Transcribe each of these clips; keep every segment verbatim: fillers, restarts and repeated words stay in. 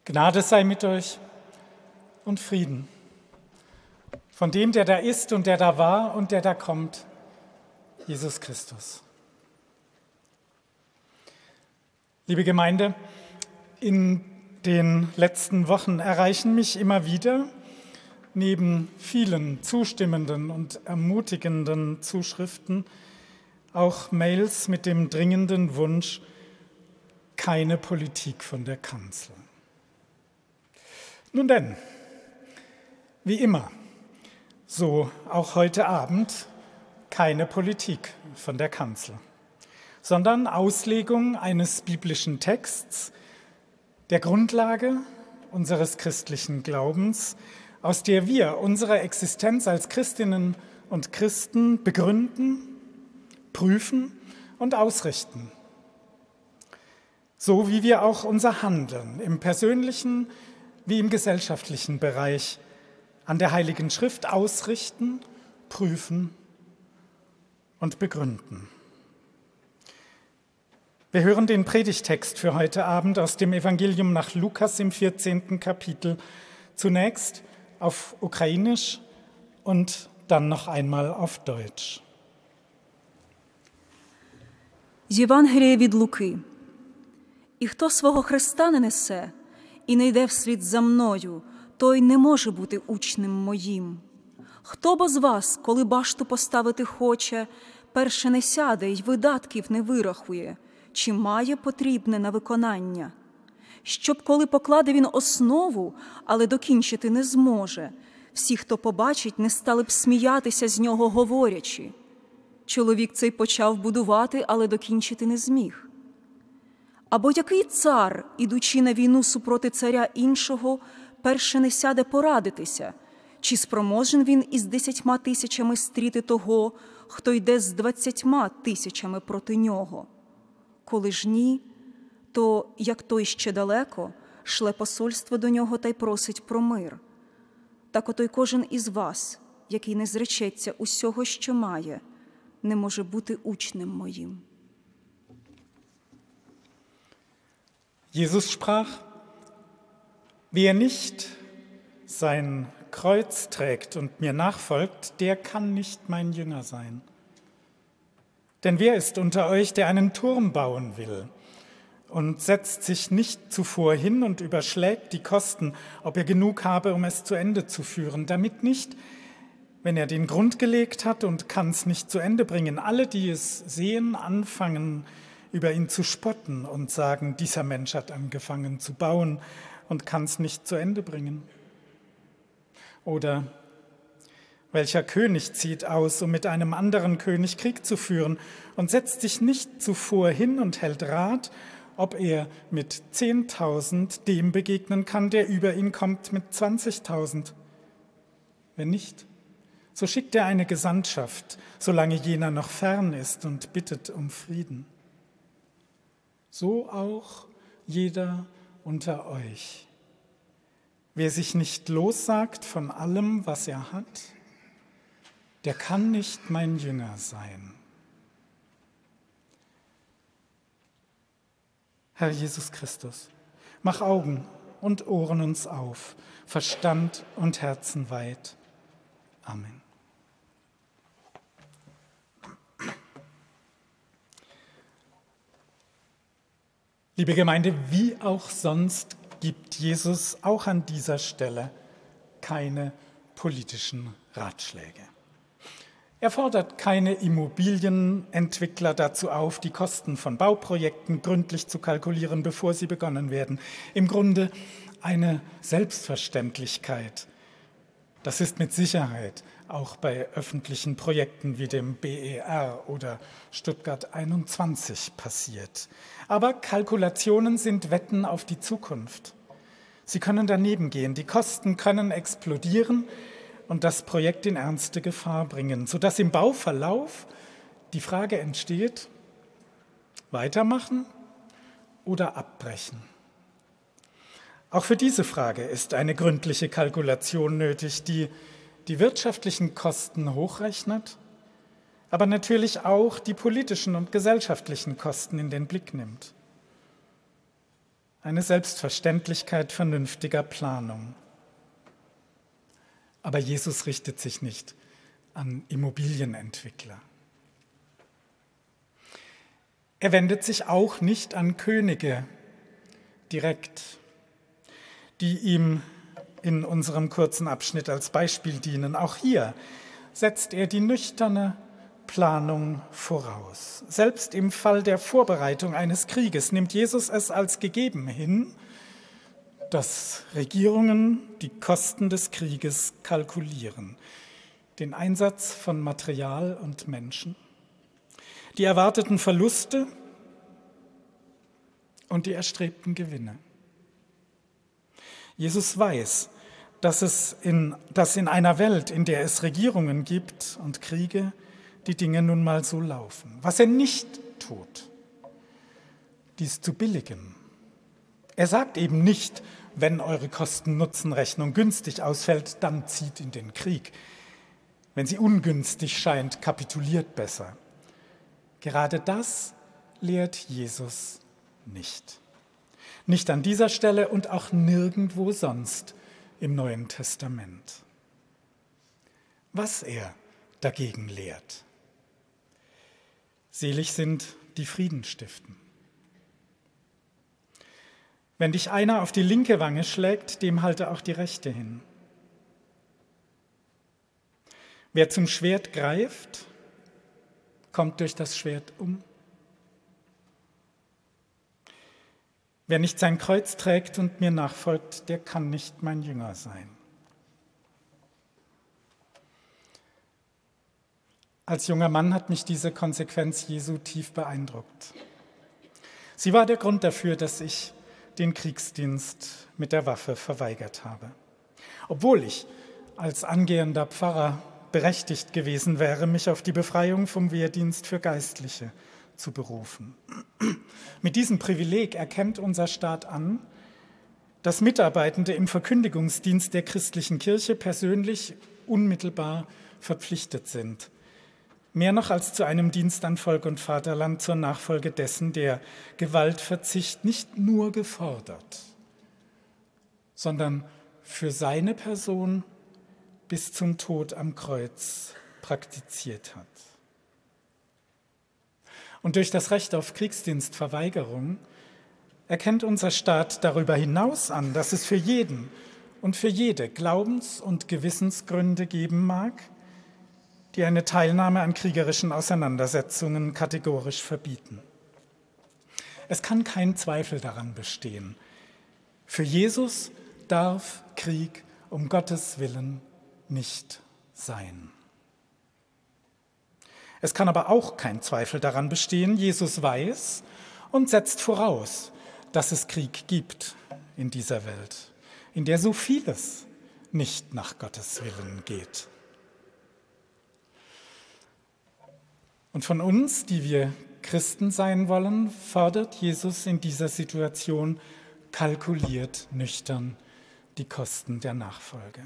Gnade sei mit euch und Frieden von dem, der da ist und der da war und der da kommt, Jesus Christus. Liebe Gemeinde, in den letzten Wochen erreichen mich immer wieder, neben vielen zustimmenden und ermutigenden Zuschriften, auch Mails mit dem dringenden Wunsch, keine Politik von der Kanzel. Nun denn, wie immer, so auch heute Abend, keine Politik von der Kanzel, sondern Auslegung eines biblischen Texts, der Grundlage unseres christlichen Glaubens, aus der wir unsere Existenz als Christinnen und Christen begründen, prüfen und ausrichten. So wie wir auch unser Handeln im persönlichen wie im gesellschaftlichen Bereich an der Heiligen Schrift ausrichten, prüfen und begründen. Wir hören den Predigtext für heute Abend aus dem Evangelium nach Lukas im vierzehnten Kapitel, zunächst auf Ukrainisch und dann noch einmal auf Deutsch. З Євангелія від Луки. «І хто свого хреста не несе і не йде вслід за мною, той не може бути учнем моїм. Хто бо з вас, коли башту поставити хоче, перше не сяде й видатків не вирахує, чи має потрібне на виконання? Щоб коли покладе він основу, але докінчити не зможе, всі, хто побачить, не стали б сміятися з нього, говорячи. Чоловік цей почав будувати, але докінчити не зміг. Або який цар, ідучи на війну супроти царя іншого, перше не сяде порадитися, чи спроможен він із десятьма тисячами стріти того, хто йде з двадцятьма тисячами проти нього? Коли ж ні, то, як той ще далеко, шле посольство до нього та й просить про мир. Так ото й кожен із вас, який не зречеться усього, що має, не може бути учнем моїм». Jesus sprach, wer nicht sein Kreuz trägt und mir nachfolgt, der kann nicht mein Jünger sein. Denn wer ist unter euch, der einen Turm bauen will und setzt sich nicht zuvor hin und überschlägt die Kosten, ob er genug habe, um es zu Ende zu führen, damit nicht, wenn er den Grund gelegt hat und kann es nicht zu Ende bringen, alle, die es sehen, anfangen, über ihn zu spotten und sagen, dieser Mensch hat angefangen zu bauen und kann es nicht zu Ende bringen. Oder welcher König zieht aus, um mit einem anderen König Krieg zu führen und setzt sich nicht zuvor hin und hält Rat, ob er mit zehntausend dem begegnen kann, der über ihn kommt mit zwanzigtausend. Wenn nicht, so schickt er eine Gesandtschaft, solange jener noch fern ist, und bittet um Frieden. So auch jeder unter euch. Wer sich nicht lossagt von allem, was er hat, der kann nicht mein Jünger sein. Herr Jesus Christus, mach Augen und Ohren uns auf, Verstand und Herzen weit. Amen. Liebe Gemeinde, wie auch sonst gibt Jesus auch an dieser Stelle keine politischen Ratschläge. Er fordert keine Immobilienentwickler dazu auf, die Kosten von Bauprojekten gründlich zu kalkulieren, bevor sie begonnen werden. Im Grunde eine Selbstverständlichkeit. Das ist mit Sicherheit auch bei öffentlichen Projekten wie dem B E R oder Stuttgart einundzwanzig passiert. Aber Kalkulationen sind Wetten auf die Zukunft. Sie können daneben gehen, die Kosten können explodieren und das Projekt in ernste Gefahr bringen, sodass im Bauverlauf die Frage entsteht, weitermachen oder abbrechen. Auch für diese Frage ist eine gründliche Kalkulation nötig, die die wirtschaftlichen Kosten hochrechnet, aber natürlich auch die politischen und gesellschaftlichen Kosten in den Blick nimmt. eine Selbstverständlichkeit vernünftiger Planung. Aber Jesus richtet sich nicht an Immobilienentwickler. Er wendet sich auch nicht an Könige direkt, die ihm in unserem kurzen Abschnitt als Beispiel dienen. Auch hier setzt er die nüchterne Planung voraus. Selbst im Fall der Vorbereitung eines Krieges nimmt Jesus es als gegeben hin, dass Regierungen die Kosten des Krieges kalkulieren, den Einsatz von Material und Menschen, die erwarteten Verluste und die erstrebten Gewinne. Jesus weiß, dass es in, dass in einer Welt, in der es Regierungen gibt und Kriege, die Dinge nun mal so laufen. Was er nicht tut, dies zu billigen. Er sagt eben nicht, wenn eure Kosten-Nutzen-Rechnung günstig ausfällt, dann zieht in den Krieg. Wenn sie ungünstig scheint, kapituliert besser. Gerade das lehrt Jesus nicht. Nicht an dieser Stelle und auch nirgendwo sonst im Neuen Testament. Was er dagegen lehrt: Selig sind, die Frieden stiften. Wenn dich einer auf die linke Wange schlägt, dem halte auch die rechte hin. Wer zum Schwert greift, kommt durch das Schwert um. Wer nicht sein Kreuz trägt und mir nachfolgt, der kann nicht mein Jünger sein. Als junger Mann hat mich diese Konsequenz Jesu tief beeindruckt. Sie war der Grund dafür, dass ich den Kriegsdienst mit der Waffe verweigert habe. Obwohl ich als angehender Pfarrer berechtigt gewesen wäre, mich auf die Befreiung vom Wehrdienst für Geistliche zu berufen. Mit diesem Privileg erkennt unser Staat an, dass Mitarbeitende im Verkündigungsdienst der christlichen Kirche persönlich unmittelbar verpflichtet sind. Mehr noch als zu einem Dienst an Volk und Vaterland zur Nachfolge dessen, der Gewaltverzicht nicht nur gefordert, sondern für seine Person bis zum Tod am Kreuz praktiziert hat. Und durch das Recht auf Kriegsdienstverweigerung erkennt unser Staat darüber hinaus an, dass es für jeden und für jede Glaubens- und Gewissensgründe geben mag, die eine Teilnahme an kriegerischen Auseinandersetzungen kategorisch verbieten. Es kann kein Zweifel daran bestehen: Für Jesus darf Krieg um Gottes Willen nicht sein. Es kann aber auch kein Zweifel daran bestehen: Jesus weiß und setzt voraus, dass es Krieg gibt in dieser Welt, in der so vieles nicht nach Gottes Willen geht. Und von uns, die wir Christen sein wollen, fordert Jesus in dieser Situation kalkuliert nüchtern die Kosten der Nachfolge.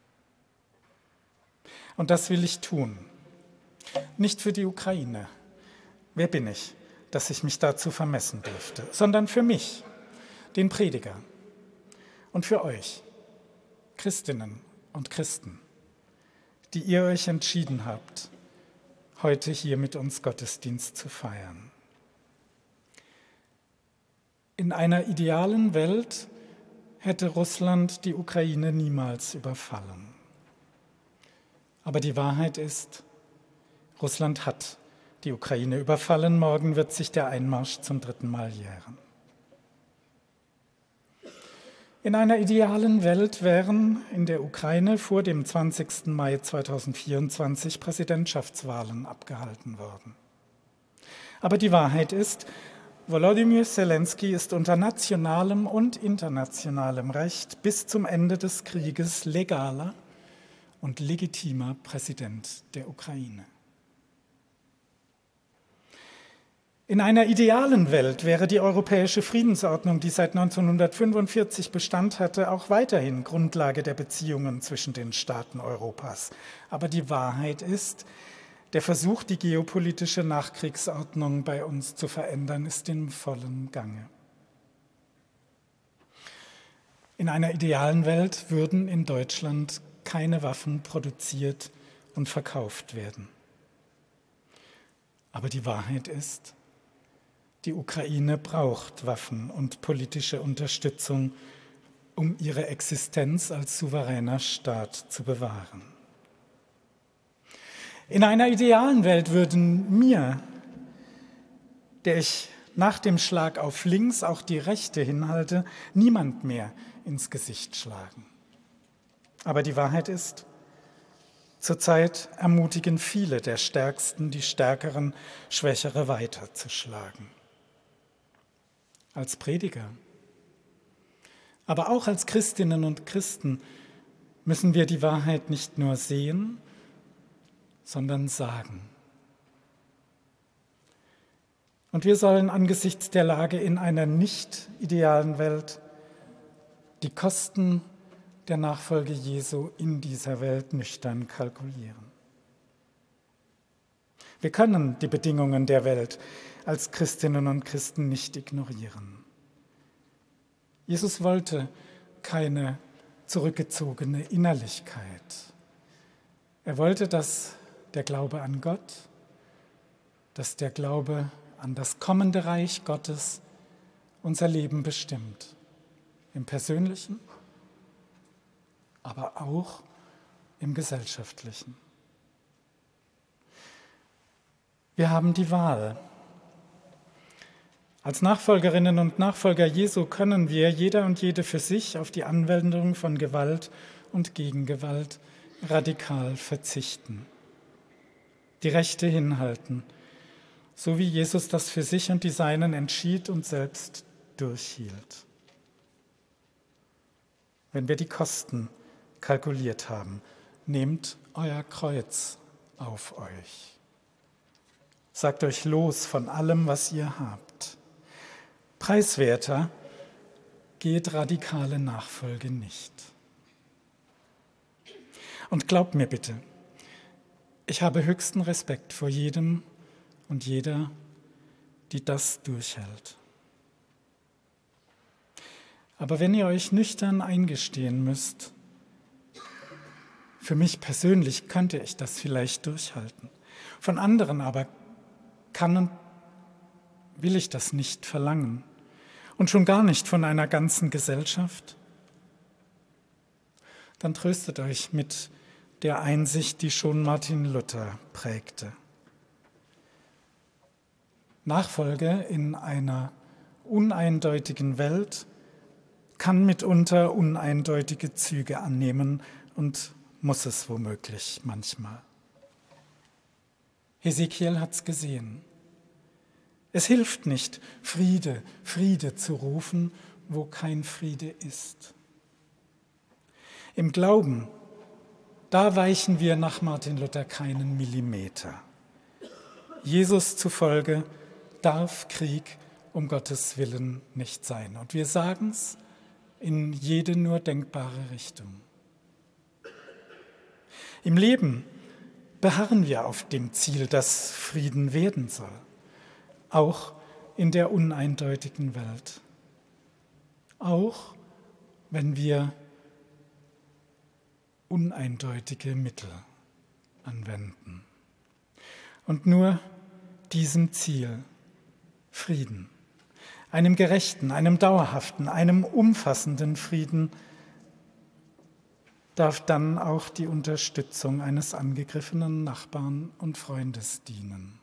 Und das will ich tun. Nicht für die Ukraine. Wer bin ich, dass ich mich dazu vermessen dürfte? Sondern für mich, den Prediger. Und für euch, Christinnen und Christen, die ihr euch entschieden habt, heute hier mit uns Gottesdienst zu feiern. In einer idealen Welt hätte Russland die Ukraine niemals überfallen. Aber die Wahrheit ist, Russland hat die Ukraine überfallen. Morgen wird sich der Einmarsch zum dritten Mal jähren. In einer idealen Welt wären in der Ukraine vor dem zwanzigsten Mai zweitausendvierundzwanzig Präsidentschaftswahlen abgehalten worden. Aber die Wahrheit ist, Volodymyr Zelensky ist unter nationalem und internationalem Recht bis zum Ende des Krieges legaler und legitimer Präsident der Ukraine. In einer idealen Welt wäre die europäische Friedensordnung, die seit neunzehnhundertfünfundvierzig Bestand hatte, auch weiterhin Grundlage der Beziehungen zwischen den Staaten Europas. Aber die Wahrheit ist, der Versuch, die geopolitische Nachkriegsordnung bei uns zu verändern, ist im vollen Gange. In einer idealen Welt würden in Deutschland keine Waffen produziert und verkauft werden. Aber die Wahrheit ist, die Ukraine braucht Waffen und politische Unterstützung, um ihre Existenz als souveräner Staat zu bewahren. In einer idealen Welt würden mir, der ich nach dem Schlag auf links auch die rechte hinhalte, niemand mehr ins Gesicht schlagen. Aber die Wahrheit ist, zurzeit ermutigen viele der Stärksten, die Stärkeren, Schwächere weiterzuschlagen. Als Prediger, aber auch als Christinnen und Christen müssen wir die Wahrheit nicht nur sehen, sondern sagen. Und wir sollen angesichts der Lage in einer nicht idealen Welt die Kosten der Nachfolge Jesu in dieser Welt nüchtern kalkulieren. Wir können die Bedingungen der Welt als Christinnen und Christen nicht ignorieren. Jesus wollte keine zurückgezogene Innerlichkeit. Er wollte, dass der Glaube an Gott, dass der Glaube an das kommende Reich Gottes unser Leben bestimmt. Im Persönlichen, aber auch im Gesellschaftlichen. Wir haben die Wahl. Als Nachfolgerinnen und Nachfolger Jesu können wir, jeder und jede für sich, auf die Anwendung von Gewalt und Gegengewalt radikal verzichten. Die Rechte hinhalten, so wie Jesus das für sich und die Seinen entschied und selbst durchhielt. Wenn wir die Kosten kalkuliert haben, nehmt euer Kreuz auf euch. Sagt euch los von allem, was ihr habt. Preiswerter geht radikale Nachfolge nicht. Und glaubt mir bitte, ich habe höchsten Respekt vor jedem und jeder, die das durchhält. Aber wenn ihr euch nüchtern eingestehen müsst, für mich persönlich könnte ich das vielleicht durchhalten. Von anderen aber kann und will ich das nicht verlangen. Und schon gar nicht von einer ganzen Gesellschaft. Dann tröstet euch mit der Einsicht, die schon Martin Luther prägte. Nachfolge in einer uneindeutigen Welt kann mitunter uneindeutige Züge annehmen und muss es womöglich manchmal. Hesekiel hat's gesehen. Es hilft nicht, Friede, Friede zu rufen, wo kein Friede ist. Im Glauben, da weichen wir nach Martin Luther keinen Millimeter. Jesus zufolge darf Krieg um Gottes Willen nicht sein. Und wir sagen es in jede nur denkbare Richtung. Im Leben beharren wir auf dem Ziel, dass Frieden werden soll, auch in der uneindeutigen Welt. Auch wenn wir uneindeutige Mittel anwenden. Und nur diesem Ziel, Frieden, einem gerechten, einem dauerhaften, einem umfassenden Frieden, darf dann auch die Unterstützung eines angegriffenen Nachbarn und Freundes dienen.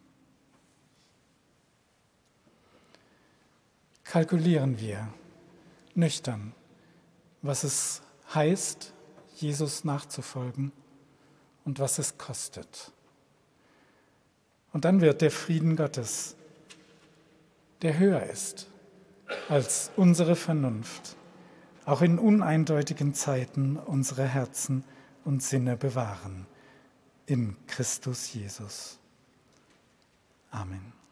Kalkulieren wir nüchtern, was es heißt, Jesus nachzufolgen und was es kostet. Und dann wird der Frieden Gottes, der höher ist als unsere Vernunft, auch in uneindeutigen Zeiten unsere Herzen und Sinne bewahren. In Christus Jesus. Amen.